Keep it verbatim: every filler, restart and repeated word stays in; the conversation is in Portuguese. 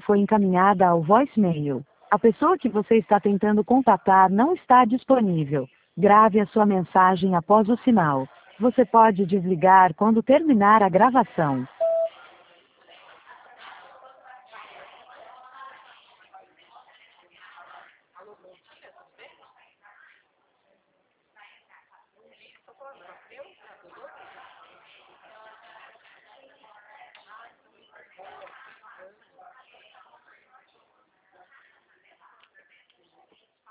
foi encaminhada ao voicemail. A pessoa que você está tentando contatar não está disponível. Grave a sua mensagem após o sinal. Você pode desligar quando terminar a gravação.